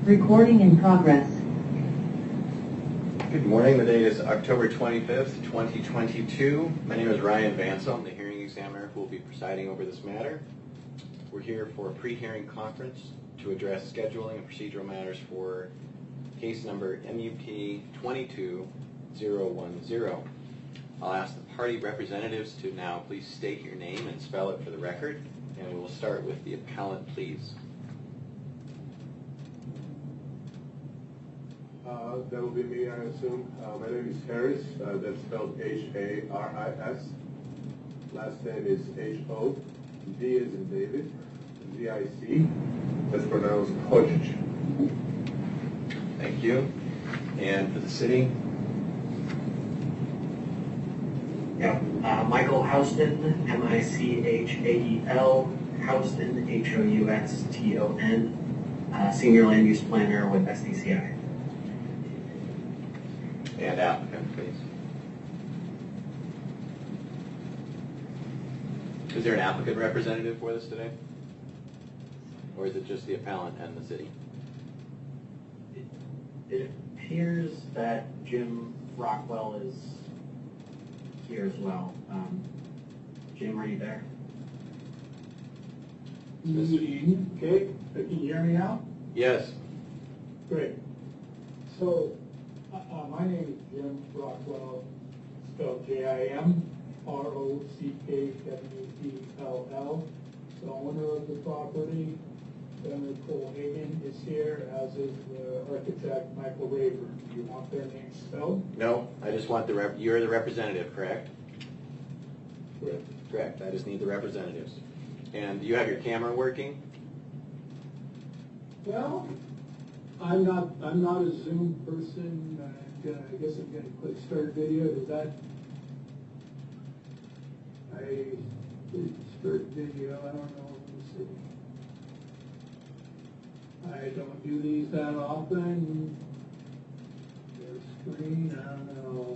Recording in progress. Good morning. The date is October 25th, 2022. My name is Ryan Vansel. I'm the hearing examiner who will be presiding over this matter. We're here for a pre-hearing conference to address scheduling and procedural matters for case number MUP 22010. I'll ask the party representatives to now please state your name and spell it for the record, and we will start with the appellant, please. That will be me, I assume. My name is Harris. That's spelled H-A-R-I-S. Last name is H-O. D is in David. Z-I-C. That's pronounced Hodge. Thank you. And for the city? Yeah, Michael Houston, M-I-C-H-A-E-L, Houston, H-O-U-S-T-O-N, Senior Land Use Planner with SDCI. And applicant, please. Is there an applicant representative for this today? Or is it just the appellant and the city? It appears that Jim Rockwell is here as well. Jim, are you there? Okay, can you hear me now? Yes. Great. So, my name is Jim Rockwell, spelled Jimrockwell, the owner of the property. Owner Cole Hagan is here, as is the architect Michael Rayburn. Do you want their names spelled? No, I just want you're the representative, correct? Correct. Correct. I just need the representatives. And do you have your camera working? Well, I'm not a Zoom person. I guess I'm going to click start video. Does that? I did start video. I don't know. Let me see. I don't do these that often. Their screen. I don't know.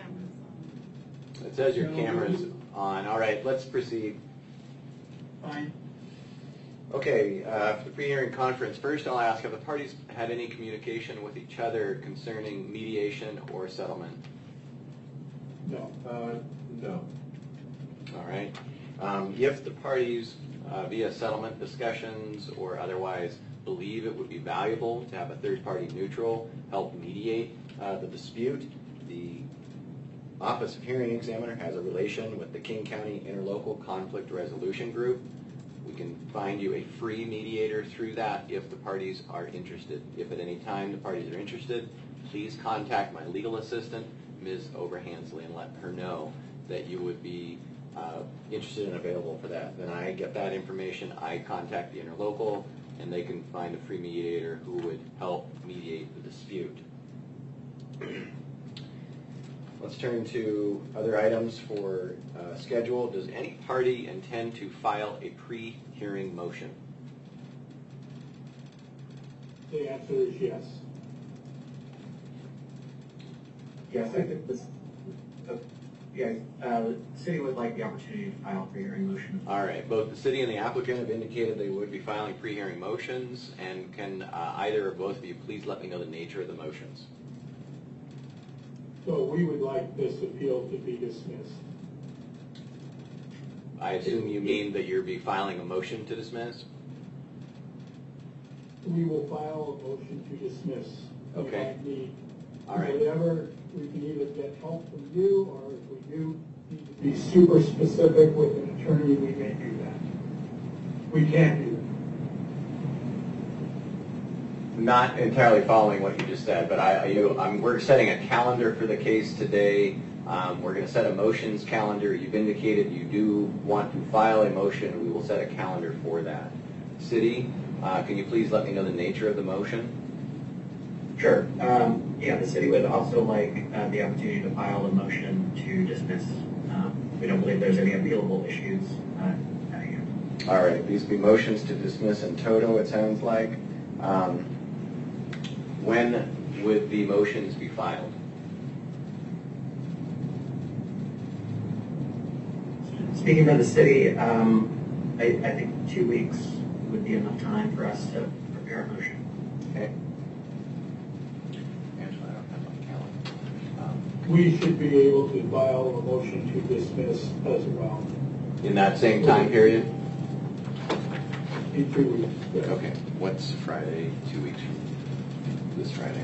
It says your camera's on. All right, let's proceed. Fine. Okay, for the pre-hearing conference, first I'll ask, have the parties had any communication with each other concerning mediation or settlement? No. No. All right. If the parties, via settlement discussions or otherwise, believe it would be valuable to have a third-party neutral help mediate the dispute, the Office of Hearing Examiner has a relation with the King County Interlocal Conflict Resolution Group. We can find you a free mediator through that if the parties are interested. If at any time the parties are interested, please contact my legal assistant, Ms. Overhansley, and let her know that you would be interested and available for that. Then I get that information, I contact the interlocal, and they can find a free mediator who would help mediate the dispute. Let's turn to other items for schedule. Does any party intend to file a pre-hearing motion? The answer is yes. Yes, I think this. The city would like the opportunity to file a pre-hearing motion. All right. Both the city and the applicant have indicated they would be filing pre-hearing motions. And can either or both of you please let me know the nature of the motions? So we would like this appeal to be dismissed. I assume you mean that you'll be filing a motion to dismiss? We will file a motion to dismiss. Okay. We might need All right. whatever, we can either get help from you, or if we do need to be super specific with an attorney, we may do that. We can do that. Not entirely following what you just said, but we're setting a calendar for the case today. We're going to set a motions calendar. You've indicated you do want to file a motion. We will set a calendar for that. City, can you please let me know the nature of the motion? Sure. The city would also like the opportunity to file a motion to dismiss. We don't believe there's any appealable issues at hand. All right. These will be motions to dismiss in toto, it sounds like. When would the motions be filed? Speaking for the city, I think 2 weeks would be enough time for us to prepare a motion. Okay. we should be able to file a motion to dismiss as well In that same time period? in 2 weeks. Yes. Okay. What's Friday, 2 weeks from this Friday?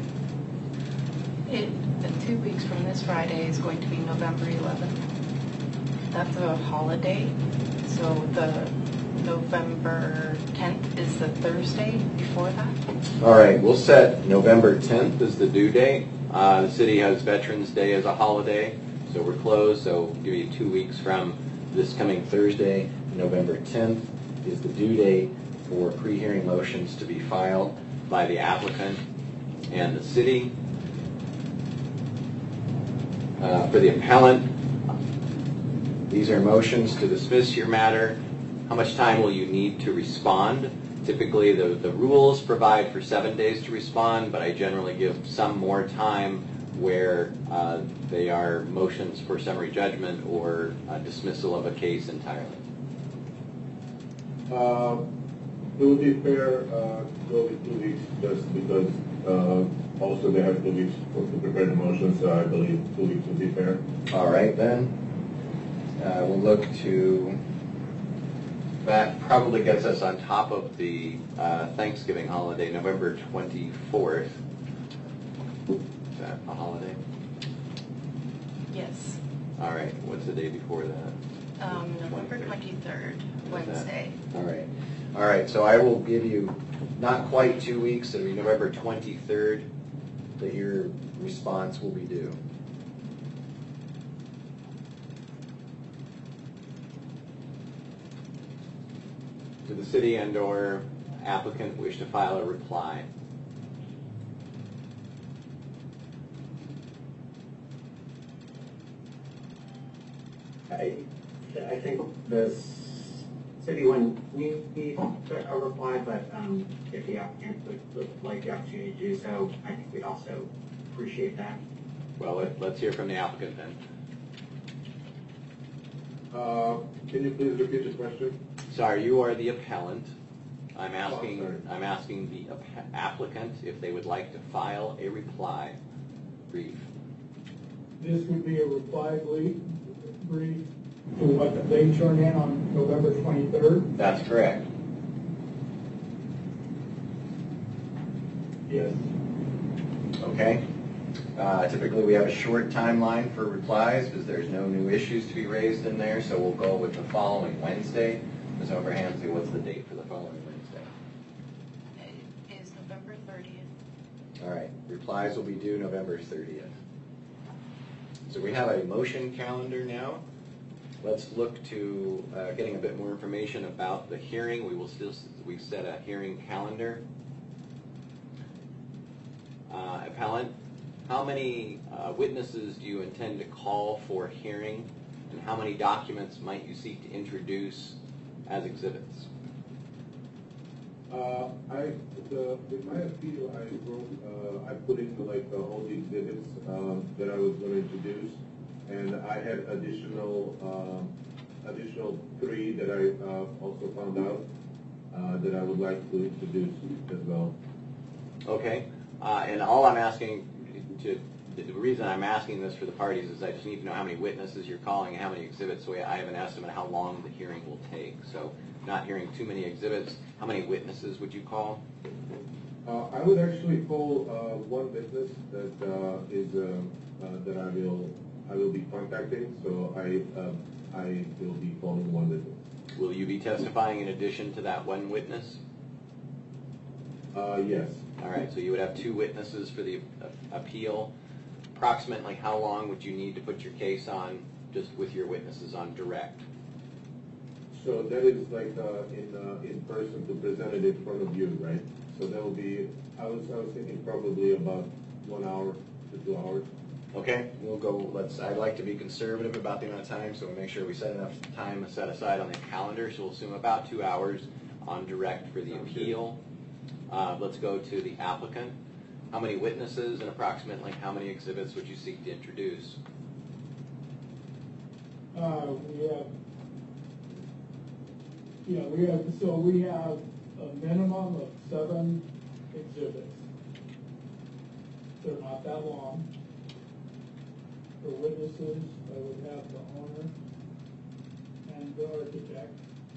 2 weeks from this Friday is going to be November 11th. That's a holiday, so the November 10th is the Thursday before that. All right, we'll set November 10th as the due date. The city has Veterans Day as a holiday, so we're closed, so we'll give you 2 weeks from this coming Thursday. November 10th is the due date for pre-hearing motions to be filed by the applicant and the city. For the appellant, these are motions to dismiss your matter. How much time will you need to respond? Typically, the rules provide for 7 days to respond, but I generally give some more time where they are motions for summary judgment or dismissal of a case entirely. It would be fair to go with 2 weeks just because also they have 2 weeks to prepare the motion, so I believe 2 weeks would be fair. All right, then. We'll look to, that probably gets us on top of the Thanksgiving holiday, November 24th. Is that a holiday? Yes. All right, what's the day before that? November 23rd, Wednesday. All right. All right, so I will give you not quite 2 weeks, it'll be November 23rd that your response will be due. Do the city and/or applicant wish to file a reply? I think the city wouldn't need a reply, but if the applicant would like the opportunity to do so, I think we'd also appreciate that. Well, let's hear from the applicant then. Can you please repeat the question? Sorry, you are the appellant. I'm sorry. asking the applicant if they would like to file a reply brief. This would be a reply brief to what they turned in on November 23rd. That's correct. Yes. Okay. Typically, we have a short timeline for replies because there's no new issues to be raised in there, so we'll go with the following Wednesday. Ms. Overhamsey, what's the date for the following Wednesday? It is November 30th. All right. Replies will be due November 30th. So we have a motion calendar now. Let's look to getting a bit more information about the hearing. We've set a hearing calendar. Appellant, how many witnesses do you intend to call for hearing, and how many documents might you seek to introduce as exhibits? In my appeal, I put in all the exhibits that I was going to introduce, and I had additional 3 that I also found out that I would like to introduce as well. Okay. And all I'm asking the reason I'm asking this for the parties is I just need to know how many witnesses you're calling and how many exhibits, so I have an estimate of how long the hearing will take. So, not hearing too many exhibits, how many witnesses would you call? I would actually call one witness that that I will be contacting. So I will be calling one witness. Will you be testifying in addition to that one witness? Yes. All right, so you would have 2 witnesses for the appeal. Approximately how long would you need to put your case on, just with your witnesses on direct? So that is in person to present it in front of you, right? So that will be, I was thinking probably about 1 hour to 2 hours. Okay, we'll go, I'd like to be conservative about the amount of time, so we'll make sure we set enough time set aside on the calendar. So we'll assume about 2 hours on direct for the appeal. Let's go to the applicant. How many witnesses and approximately how many exhibits would you seek to introduce? We have a minimum of 7 exhibits. They're not that long. For witnesses, I would have the owner and the architect.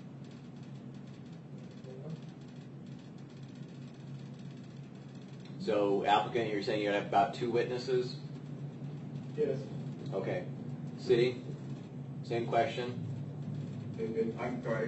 So applicant, you're saying you'd have about 2 witnesses? Yes. Okay. City, same question? I'm sorry.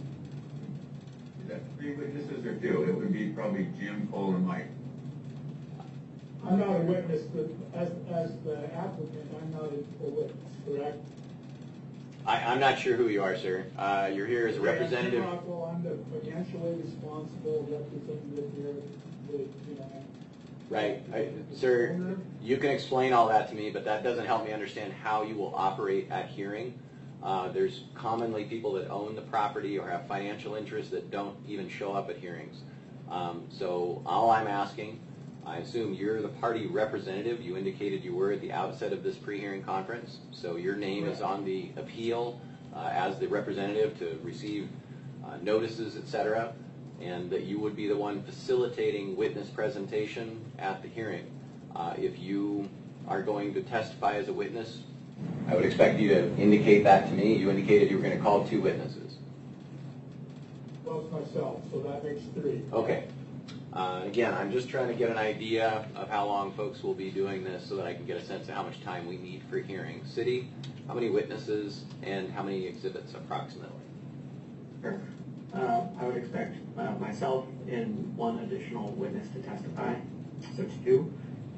Is that 3 witnesses or 2? It would be probably Jim, Cole, and Mike. I'm not a witness, but as the applicant, I'm not a witness, correct? I'm not sure who you are, sir. You're here as a representative. Well, I'm the financially responsible representative here with, Right. Sir, you can explain all that to me, but that doesn't help me understand how you will operate at hearing. There's commonly people that own the property or have financial interests that don't even show up at hearings. So all I'm asking, I assume you're the party representative. You indicated you were at the outset of this pre-hearing conference. So your name is on the appeal as the representative to receive notices, etc., and that you would be the one facilitating witness presentation at the hearing. If you are going to testify as a witness, I would expect you to indicate that to me. You indicated you were going to call 2 witnesses. well, it's myself, so that makes 3. Okay. Again, I'm just trying to get an idea of how long folks will be doing this so that I can get a sense of how much time we need for hearing. City, how many witnesses and how many exhibits approximately? Sure. I would expect myself and 1 additional witness to testify, so it's 2.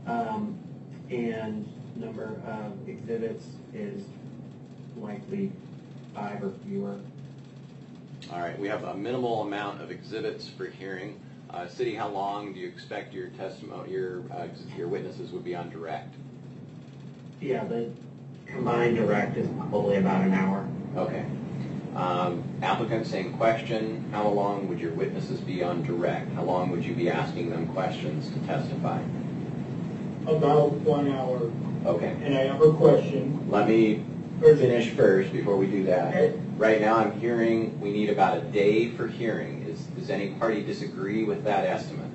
And number of exhibits is likely 5 or fewer. All right, we have a minimal amount of exhibits for hearing. City, how long do you expect your testimony, your witnesses would be on direct? Yeah, the combined direct is probably about an hour. Okay. Applicant, same question. How long would your witnesses be on direct? How long would you be asking them questions to testify? About 1 hour. Okay. And I have a question. Let me finish first before we do that. Okay. Right now I'm hearing we need about a day for hearing. Does any party disagree with that estimate?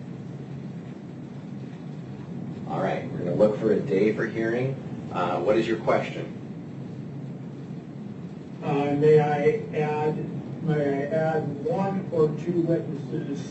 All right, we're going to look for a day for hearing. What is your question? May I add 1 or 2 witnesses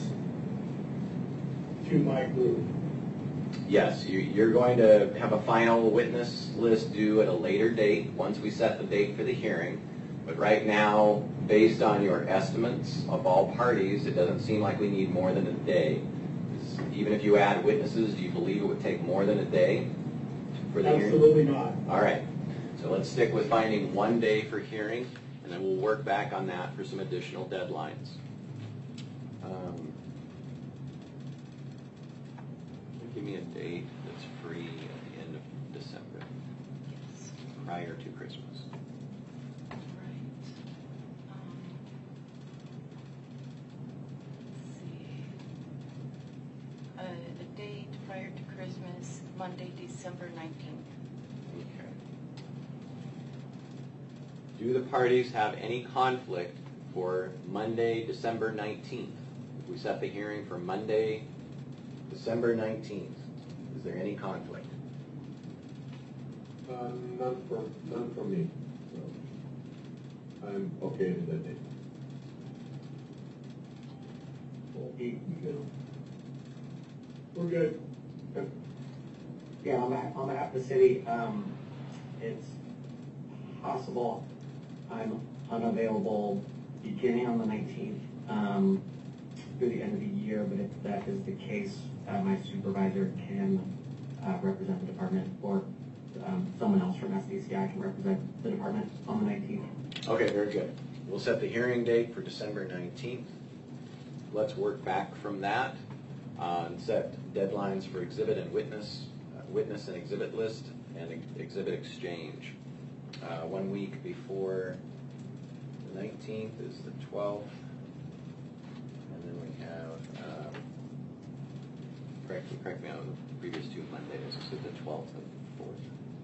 to my group? Yes, you're going to have a final witness list due at a later date once we set the date for the hearing. But right now, based on your estimates of all parties, it doesn't seem like we need more than a day. Even if you add witnesses, do you believe it would take more than a day for the hearing? Absolutely not. All right. So let's stick with finding 1 day for hearing, and then we'll work back on that for some additional deadlines. Give me a date that's free at the end of December, Yes. prior to Christmas. Right. Let's see. A date prior to Christmas, Monday, December 19th. Okay. Do the parties have any conflict for Monday, December 19th? If we set the hearing for Monday, December 19th, is there any conflict? None for me. So I'm okay with that day. We're good. Yeah, on behalf of the city, it's possible I'm unavailable beginning on the 19th through the end of the year, but if that is the case, my supervisor can represent the department, or someone else from SDCI can represent the department on the 19th. Okay, very good. We'll set the hearing date for December 19th. Let's work back from that and set deadlines for exhibit and witness and exhibit list and exhibit exchange. 1 week before the 19th is the 12th. And then we have, correct me on the previous 2 Mondays, so the 12th and 4th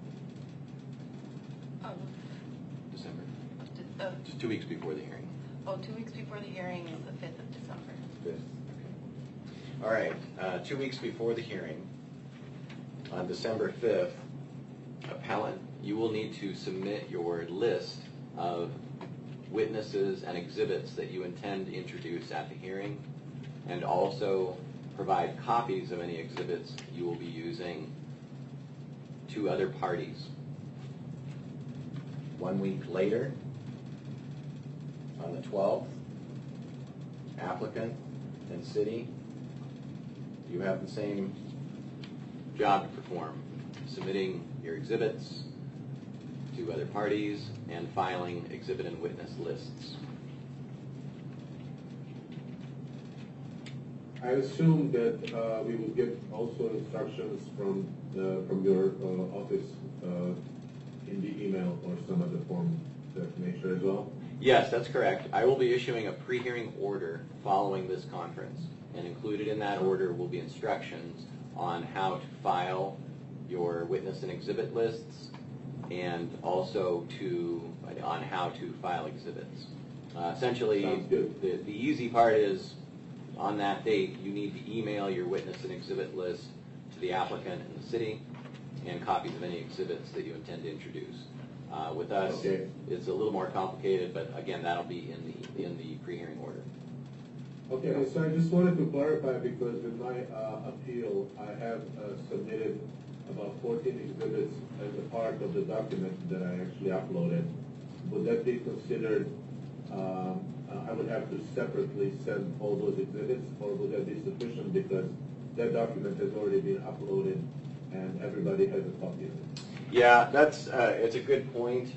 December. Just 2 weeks before the hearing. 2 weeks before the hearing is the 5th of December. 5th, okay. All right, 2 weeks before the hearing, on December 5th, appellant, you will need to submit your list of witnesses and exhibits that you intend to introduce at the hearing, and also provide copies of any exhibits you will be using to other parties. 1 week later, on the 12th, applicant and city, you have the same job to perform, submitting your exhibits to other parties and filing exhibit and witness lists. I assume that we will get also instructions from your office in the email or some other form of nature as well? Yes, that's correct. I will be issuing a pre-hearing order following this conference, and included in that order will be instructions on how to file your witness and exhibit lists, and also on how to file exhibits. Essentially, Sounds good. the easy part is on that date you need to email your witness and exhibit list to the applicant and the city, and copies of any exhibits that you intend to introduce. With us, Okay. it's a little more complicated, but again, that'll be in the pre-hearing order. Okay, so I just wanted to clarify, because in my appeal, I have submitted about 14 exhibits as a part of the document that I actually uploaded. Would that be considered, I would have to separately send all those exhibits, or would that be sufficient because that document has already been uploaded and everybody has a copy of it? Yeah, it's a good point.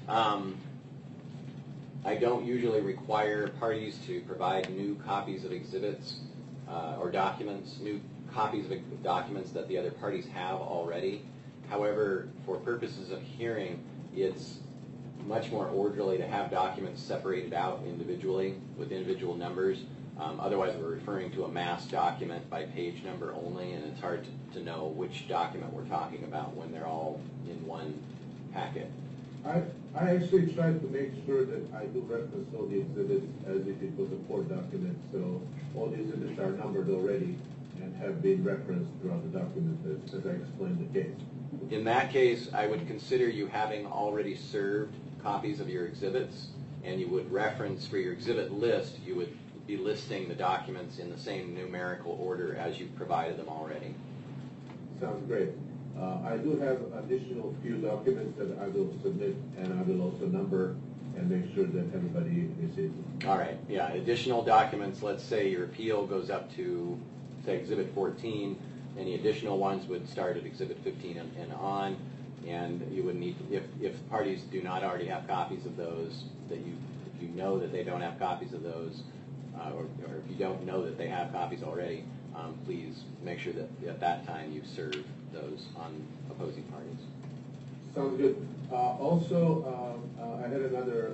I don't usually require parties to provide new copies of exhibits or documents, new copies of documents that the other parties have already. However, for purposes of hearing, it's much more orderly to have documents separated out individually with individual numbers. Otherwise, we're referring to a mass document by page number only, and it's hard to know which document we're talking about when they're all in one packet. I actually tried to make sure that I do reference all the exhibits as if it was a court document, so all the exhibits are numbered already and have been referenced throughout the document as I explained the case. In that case, I would consider you having already served copies of your exhibits, and you would reference for your exhibit list, you would be listing the documents in the same numerical order as you've provided them already. Sounds great. I do have additional few documents that I will submit, and I will also number and make sure that everybody receives them. All right, yeah, additional documents, let's say your appeal goes up to, say, Exhibit 14, any additional ones would start at Exhibit 15 and on, and you would need, if parties do not already have copies of those, if you know that they don't have copies of those, or if you don't know that they have copies already, please make sure that at that time you serve those on opposing parties. Sounds good. Also, I had another,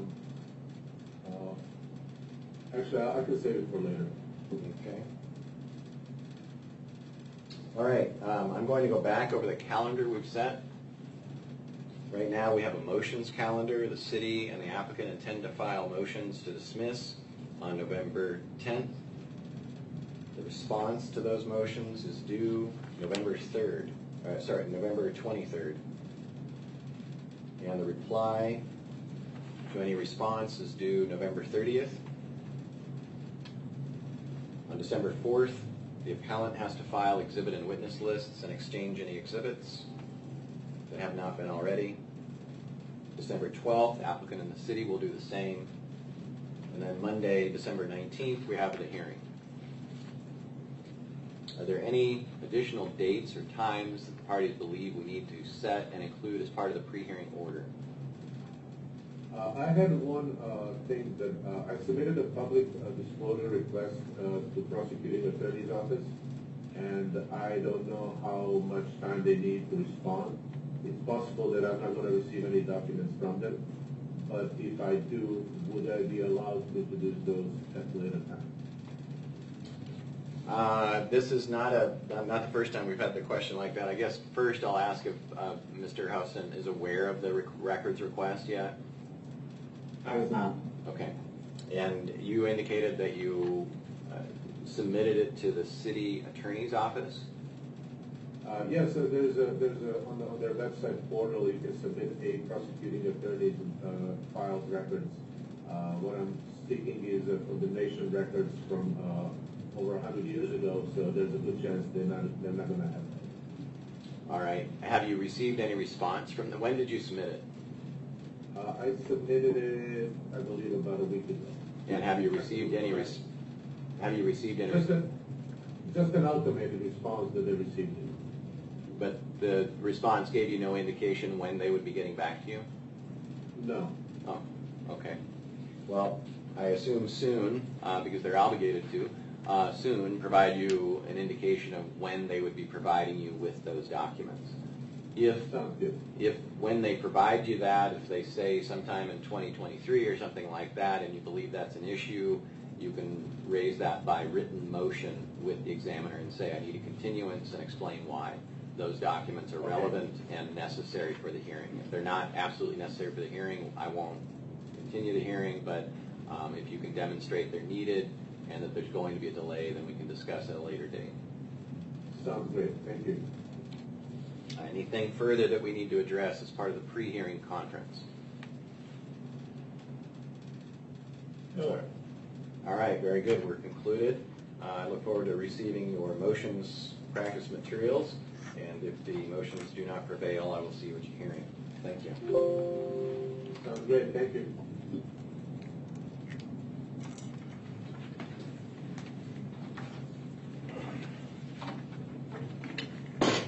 actually, I can save it for later. Okay. All right, I'm going to go back over the calendar we've set. Right now we have a motions calendar. The city and the applicant intend to file motions to dismiss on November 10th. The response to those motions is due November 23rd. And the reply to any response is due November 30th. On December 4th, the appellant has to file exhibit and witness lists and exchange any exhibits that have not been already. December 12th, applicant and the city will do the same. And then Monday, December 19th, we have the hearing. Are there any additional dates or times that the parties believe we need to set and include as part of the pre-hearing order? I had one thing that I submitted a public disclosure request to prosecuting attorney's office, and I don't know how much time they need to respond. It's possible that I'm not going to receive any documents from them, but if I do, would I be allowed to produce those at a later time? This is not the first time we've had the question like that. I guess first I'll ask if Mr. Housen is aware of the records request yet. I was not. Okay. And you indicated that you submitted it to the city attorney's office? Yes, so on their website portal, you can submit a prosecuting attorney's filed records. What I'm seeking is a condemnation records from over 100 years ago, so there's a good chance they're not going to have that. All right. Have you received any response from them? When did you submit it? I submitted it, I believe, about a week ago. And have you received any? Have you received any? Just an automated response that they received it. But the response gave you no indication when they would be getting back to you? No. Oh, okay. Well, I assume soon, because they're obligated to, soon provide you an indication of when they would be providing you with those documents. Sounds good. If when they provide you that, if they say sometime in 2023 or something like that, and you believe that's an issue, you can raise that by written motion with the examiner and say, I need a continuance, and explain why those documents are relevant and necessary for the hearing. If they're not absolutely necessary for the hearing, I won't continue the hearing, but if you can demonstrate they're needed and that there's going to be a delay, then we can discuss at a later date. Sounds great. Thank you. Anything further that we need to address as part of the pre-hearing conference? No. All right, very good. We're concluded. I look forward to receiving your motions practice materials, and if the motions do not prevail, I will see what you're hearing. Thank you. Sounds great. Thank you.